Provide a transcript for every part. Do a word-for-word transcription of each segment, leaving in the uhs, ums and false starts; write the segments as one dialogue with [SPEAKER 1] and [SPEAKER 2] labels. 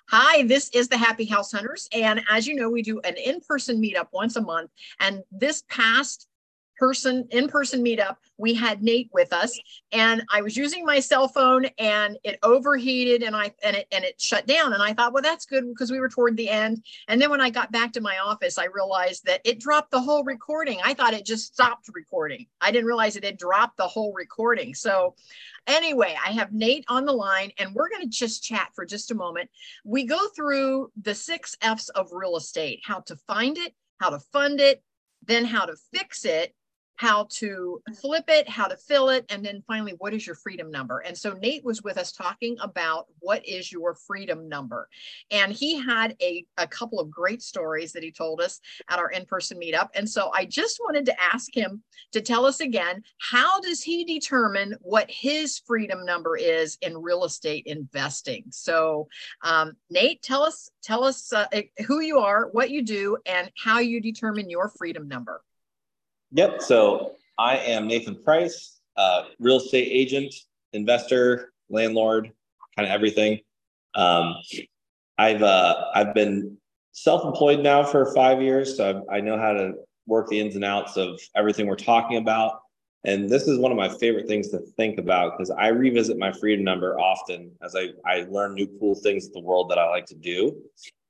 [SPEAKER 1] Hi, this is the Happy House Hunters. And as you know, we do an in-person meetup once a month. And this past person in-person meetup, we had Nate with us, and I was using my cell phone and it overheated and I and it and it shut down. And I thought, well, that's good because we were toward the end. And then when I got back to my office, I realized that it dropped the whole recording. I thought it just stopped recording. I didn't realize it had dropped the whole recording. So anyway, I have Nate on the line and we're going to just chat for just a moment. We go through the six F's of real estate: how to find it, how to fund it, then how to fix it, how to flip it, how to fill it, and then finally, what is your freedom number? And so Nate was with us talking about what is your freedom number. And he had a, a couple of great stories that he told us at our in-person meetup. And so I just wanted to ask him to tell us again, how does he determine what his freedom number is in real estate investing? So um, Nate, tell us, tell us uh, who you are, what you do, and how you determine your freedom number.
[SPEAKER 2] Yep. So I am Nathan Price, uh, real estate agent, investor, landlord, kind of everything. Um, I've uh, I've been self-employed now for five years, so I've, I know how to work the ins and outs of everything we're talking about. And this is one of my favorite things to think about because I revisit my freedom number often as I, I learn new cool things in the world that I like to do.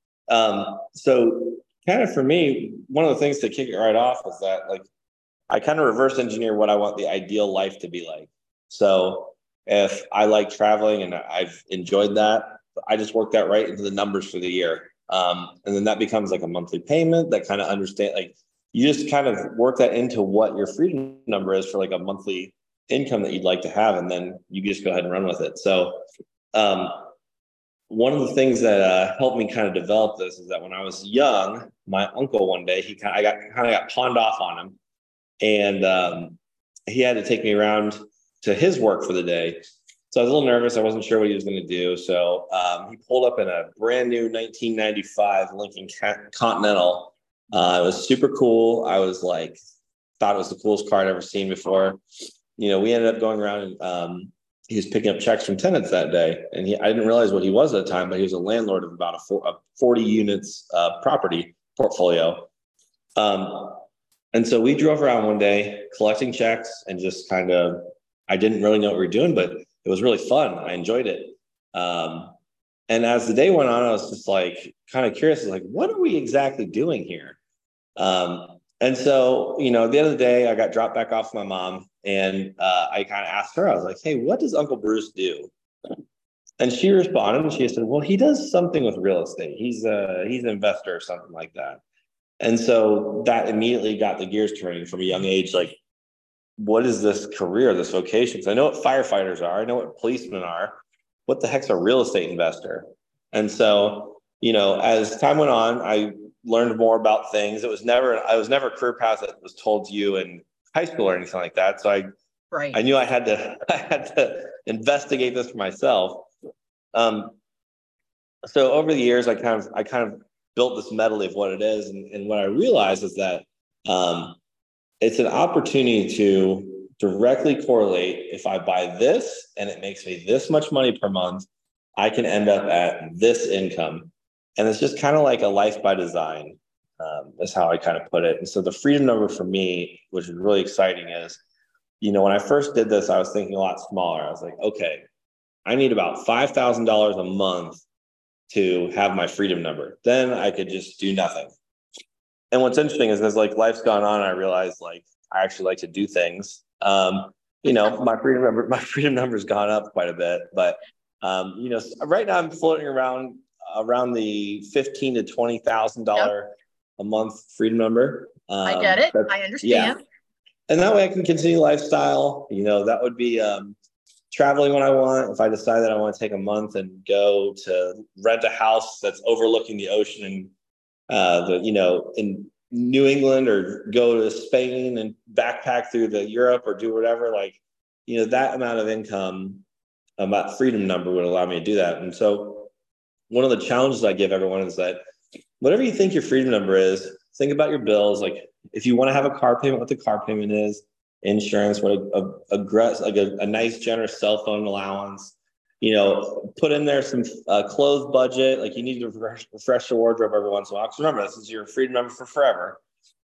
[SPEAKER 2] Um, so kind of for me, one of the things to kick it right off is that like, I kind of reverse engineer what I want the ideal life to be like. So if I like traveling and I've enjoyed that, I just work that right into the numbers for the year. Um, and then that becomes like a monthly payment that kind of understand, like you just kind of work that into what your freedom number is for like a monthly income that you'd like to have. And then you just go ahead and run with it. So um, one of the things that uh, helped me kind of develop this is that when I was young, my uncle one day, he kind of, I got kind of got pawned off on him. And um, he had to take me around to his work for the day. So I was a little nervous. I wasn't sure what he was going to do. So um, he pulled up in a brand new nineteen ninety-five Lincoln Continental. Uh, it was super cool. I was like, thought it was the coolest car I'd ever seen before. You know, we ended up going around and um, he was picking up checks from tenants that day. And he, I didn't realize what he was at the time, but he was a landlord of about a, four, a forty units uh, property portfolio. Um, And so we drove around one day collecting checks and just kind of, I didn't really know what we were doing, but it was really fun. I enjoyed it. Um, and as the day went on, I was just like, kind of curious, like, what are we exactly doing here? Um, and so, you know, at the end of the day, I got dropped back off with my mom and uh, I kind of asked her, I was like, hey, what does Uncle Bruce do? And she responded and she said, well, he does something with real estate. He's a, he's an investor or something like that. And so that immediately got the gears turning from a young age. Like, what is this career, this vocation? Because I know what firefighters are. I know what policemen are. What the heck's a real estate investor? And so, you know, as time went on, I learned more about things. It was never, I was never a career path that was told to you in high school or anything like that. So I,
[SPEAKER 1] right.
[SPEAKER 2] I knew I had to, I had to investigate this for myself. Um, so over the years, I kind of, I kind of built this medley of what it is. And, and what I realized is that um, it's an opportunity to directly correlate. If I buy this and it makes me this much money per month, I can end up at this income. And it's just kind of like a life by design, um, is how I kind of put it. And so the freedom number for me, which is really exciting, is, you know, when I first did this, I was thinking a lot smaller. I was like, okay, I need about five thousand dollars a month to have my freedom number. Then I could just do nothing. And what's interesting is as like life's gone on, I realized like I actually like to do things. Um, you know, my freedom number, my freedom number's gone up quite a bit, but um, you know, right now I'm floating around around the fifteen to twenty thousand dollar yep. a month freedom number.
[SPEAKER 1] Um, I get it. I understand.
[SPEAKER 2] Yeah. And that way I can continue lifestyle. You know, that would be um, traveling when I want. If I decide that I want to take a month and go to rent a house that's overlooking the ocean and uh, the, you know, in New England, or go to Spain and backpack through the Europe or do whatever, like, you know, that amount of income, um, that freedom number would allow me to do that. And so one of the challenges I give everyone is that whatever you think your freedom number is, think about your bills. Like if you want to have a car payment, what the car payment is, insurance, what a, a, a, like a, a nice generous cell phone allowance, you know, put in there some uh, clothes budget. Like you need to refresh, refresh the wardrobe every once in a while. Because remember, this is your freedom number for forever.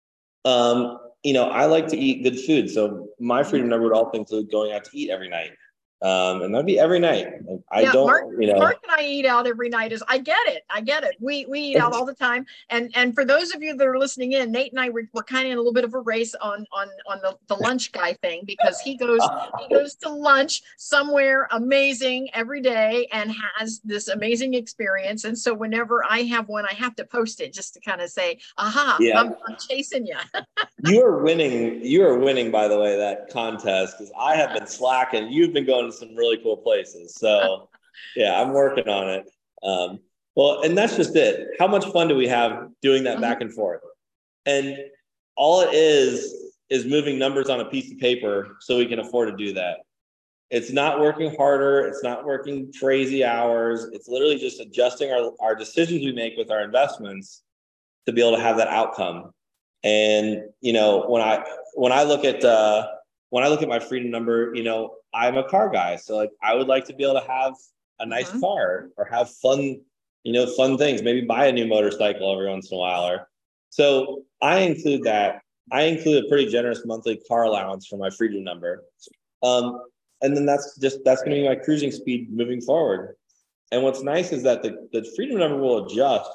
[SPEAKER 2] Um, you know, I like to eat good food. So my freedom number would also include going out to eat every night. Um, and that'd be every night. I
[SPEAKER 1] yeah,
[SPEAKER 2] don't,
[SPEAKER 1] Mark,
[SPEAKER 2] you know,
[SPEAKER 1] Mark and I eat out every night. Is I get it, I get it. We we eat out all the time. And and for those of you that are listening in, Nate and I were, we're kind of in a little bit of a race on on on the, the lunch guy thing, because he goes he goes to lunch somewhere amazing every day and has this amazing experience. And so whenever I have one, I have to post it just to kind of say, aha,
[SPEAKER 2] yeah.
[SPEAKER 1] I'm, I'm chasing you.
[SPEAKER 2] You are winning. You are winning, by the way, that contest, because I have been slacking. You've been going to some really cool places. So, yeah, I'm working on it. Um, well, and that's just it. How much fun do we have doing that back and forth? And all it is is moving numbers on a piece of paper so we can afford to do that. It's not working harder. It's not working crazy hours. It's literally just adjusting our, our decisions we make with our investments to be able to have that outcome. And, you know, when I, when I look at, uh, when I look at my freedom number, you know, I'm a car guy. So like, I would like to be able to have a nice mm-hmm. car or have fun, you know, fun things, maybe buy a new motorcycle every once in a while. Or so I include that. I include a pretty generous monthly car allowance for my freedom number. Um, and then that's just, that's going to be my cruising speed moving forward. And what's nice is that the, the freedom number will adjust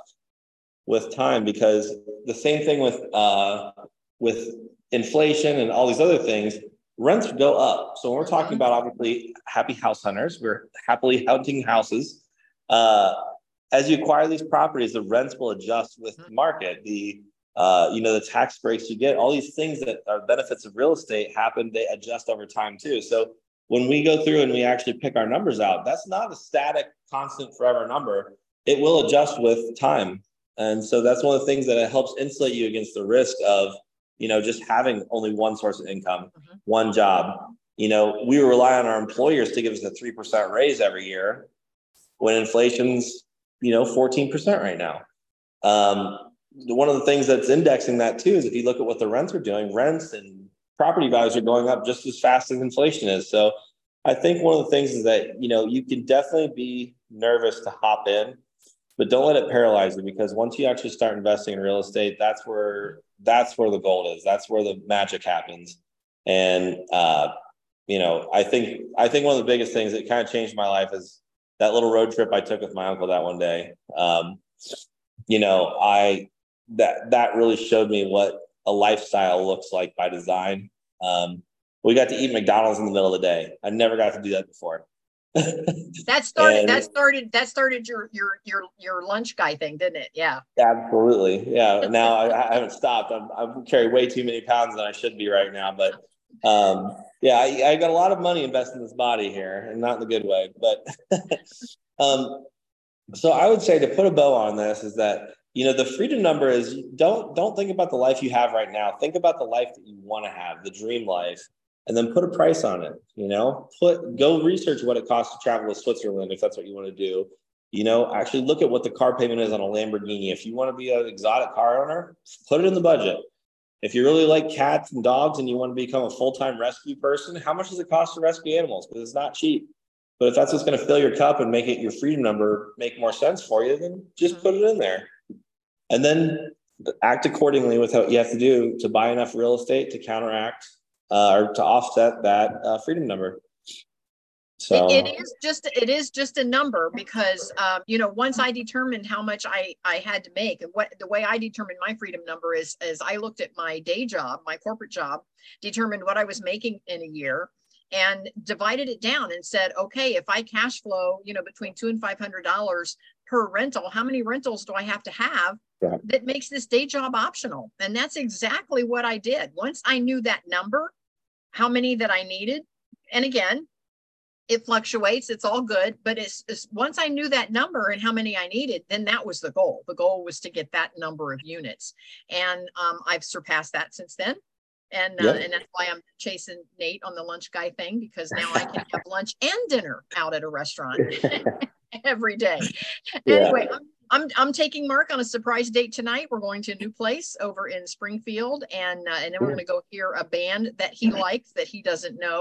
[SPEAKER 2] with time, because the same thing with uh, with inflation and all these other things, rents go up. So when we're talking about obviously happy house hunters, we're happily hunting houses. Uh, as you acquire these properties, the rents will adjust with the market. The uh, you know, the tax breaks you get, all these things that are benefits of real estate happen, they adjust over time too. So when we go through and we actually pick our numbers out, that's not a static, constant, forever number. It will adjust with time. And so that's one of the things that it helps insulate you against the risk of, you know, just having only one source of income, mm-hmm. one job. You know, we rely on our employers to give us a three percent raise every year when inflation's, you know, fourteen percent right now. Um, one of the things that's indexing that too is if you look at what the rents are doing, rents and property values are going up just as fast as inflation is. So I think one of the things is that, you know, you can definitely be nervous to hop in, but don't let it paralyze you, because once you actually start investing in real estate, that's where that's where the gold is. That's where the magic happens. And uh, you know, I think I think one of the biggest things that kind of changed my life is that little road trip I took with my uncle that one day. Um, you know, I that that really showed me what a lifestyle looks like by design. Um, we got to eat McDonald's in the middle of the day. I never got to do that before.
[SPEAKER 1] that started and, that started that started your your your your lunch guy thing, didn't it? Yeah,
[SPEAKER 2] absolutely. Yeah. Now I, I haven't stopped. I'm, I carry way too many pounds than I should be right now, but um yeah, I, I got a lot of money invested in this body here, and not in a good way. But um so I would say, to put a bow on this, is that, you know, the freedom number is, don't don't think about the life you have right now. Think about the life that you want to have, the dream life. And then put a price on it. You know, put go research what it costs to travel to Switzerland if that's what you want to do. You know, actually look at what the car payment is on a Lamborghini. If you want to be an exotic car owner, put it in the budget. If you really like cats and dogs and you want to become a full-time rescue person, how much does it cost to rescue animals? Because it's not cheap. But if that's what's going to fill your cup and make it your freedom number make more sense for you, then just put it in there. And then act accordingly with what you have to do to buy enough real estate to counteract Uh, or to offset that uh, freedom number. So
[SPEAKER 1] it, it is just it is just a number, because um, you know, once I determined how much I I had to make, and what the way I determined my freedom number is is I looked at my day job, my corporate job, determined what I was making in a year, and divided it down and said, okay, if I cash flow, you know, between two and five hundred dollars per rental, how many rentals do I have to have yeah. that makes this day job optional? And that's exactly what I did. Once I knew that number, how many that I needed. And again, it fluctuates, it's all good, but it's, it's once I knew that number and how many I needed, then that was the goal. The goal was to get that number of units. And um, I've surpassed that since then. And, uh, yep. and that's why I'm chasing Nate on the lunch guy thing, because now I can have lunch and dinner out at a restaurant every day. Yeah. Anyway, I'm, I'm I'm taking Mark on a surprise date tonight. We're going to a new place over in Springfield, and uh, and then we're going to go hear a band that he likes that he doesn't know.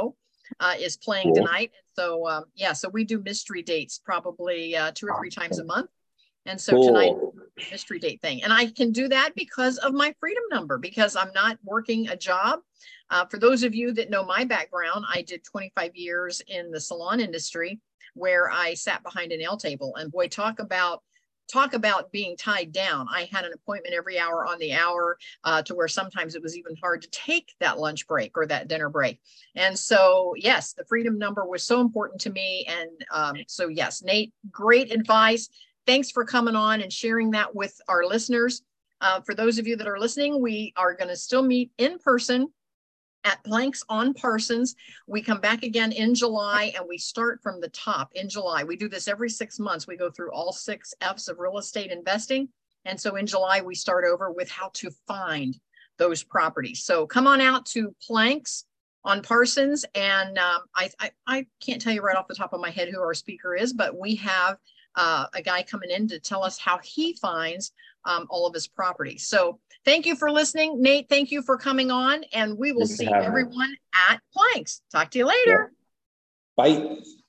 [SPEAKER 1] uh, is playing
[SPEAKER 2] Cool.
[SPEAKER 1] tonight. So um, yeah, so we do mystery dates probably uh, two or three times a month. And so
[SPEAKER 2] Cool.
[SPEAKER 1] tonight, mystery date thing. And I can do that because of my freedom number, because I'm not working a job. Uh, for those of you that know my background, I did twenty-five years in the salon industry where I sat behind a nail table. And boy, talk about talk about being tied down. I had an appointment every hour on the hour uh, to where sometimes it was even hard to take that lunch break or that dinner break. And so, yes, the freedom number was so important to me. And um, so, yes, Nate, great advice. Thanks for coming on and sharing that with our listeners. Uh, for those of you that are listening, we are going to still meet in person at Planks on Parsons. We come back again in July and we start from the top in July. We do this every six months. We go through all six F's of real estate investing. And so in July, we start over with how to find those properties. So come on out to Planks on Parsons. And um, I, I, I can't tell you right off the top of my head who our speaker is, but we have uh, a guy coming in to tell us how he finds um, all of his properties. So thank you for listening. Nate, thank you for coming on, and we will see everyone at Planks. Talk to you later.
[SPEAKER 2] Yeah. Bye.